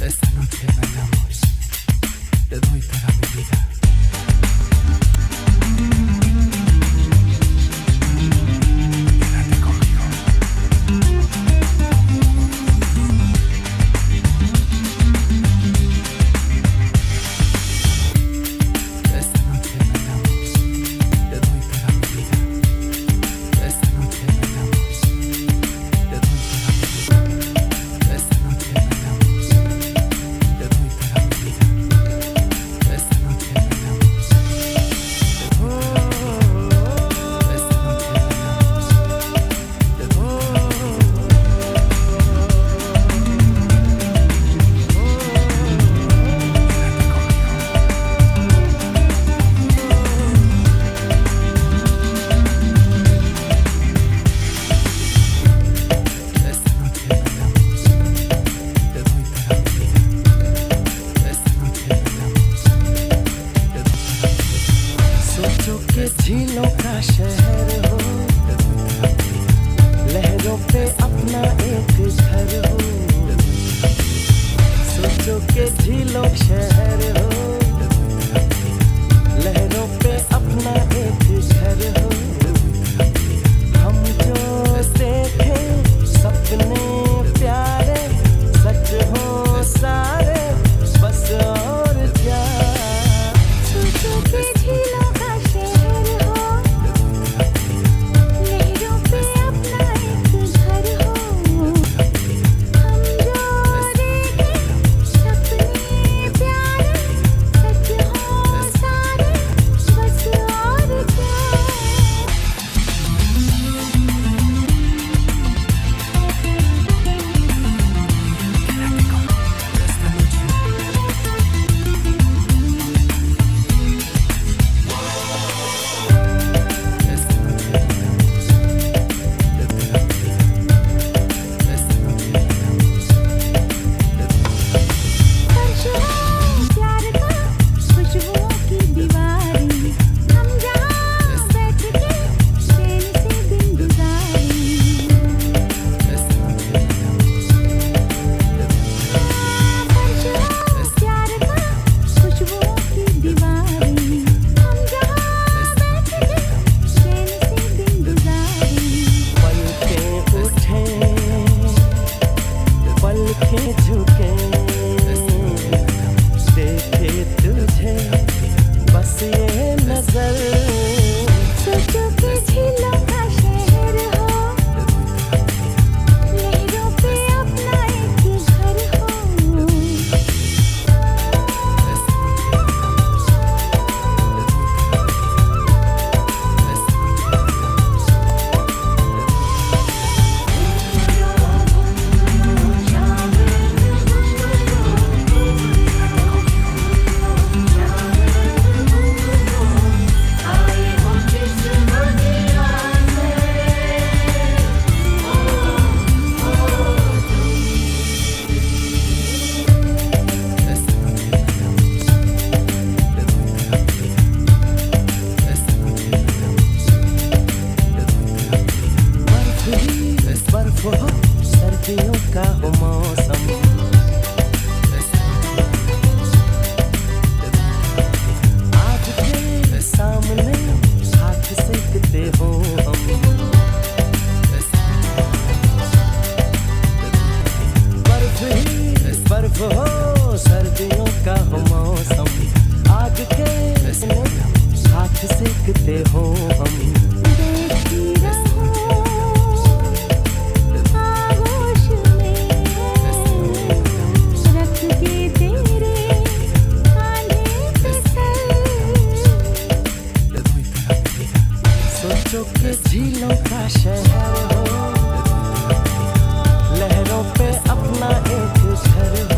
Esta noche bailamos, te doy toda mi vida. Quédate conmigo. Esta noche bailamos, te doy toda mi vida. Esta noche bailamos, te doy toda mi vida. Esta noche bailamos, te doy toda mi vida. Esta noche bailamos, te doy esta noche bailamos, te doy esta noche bailamos, te doy toda mi vida. Esta noche bailamos, te doy toda mi vida. सोचो के झीलों का शहर हो, लहरों पे अपना एक घर हो। सोचो के झीलों शहर हो, लहरों पे अपना एक घर हो। हम जो देखे सपने प्यारे सच हो सारे, बस और क्या। सोचो के झीलों का शहर हो, लहरों पे अपना एक घर हो। हम जो देखे सपने प्यारे सच हो सारे, बस और क्या। फर्श है प्यार का, खुशबुओं की दीवारें। हम जहाँ बैठ के चैन से दिन गुजारें। फर्श है प्यार का, खुशबुओं की दीवारें। हम जहाँ बैठ के चैन से दिन गुजारें। पलकें उठे पलकें झुके, देखे तुझे बस ये नजर। सोचो के झीलों का शहर हो, लहरों पे अपना एक घर हो। बर्फ ही बर्फ हो, सर्दियों का हो मौसम। आग के सामने हाथ सेकते हो हम। बर्फ ही बर्फ हो, सर्दियों का हो मौसम। आग के हाथ सेकते हो हम। देखती रहो आगोश में, रख के तेरे कांधे पे सर। सोचो के झीलों का शहर हो, लहरों पे अपना एक घर हो।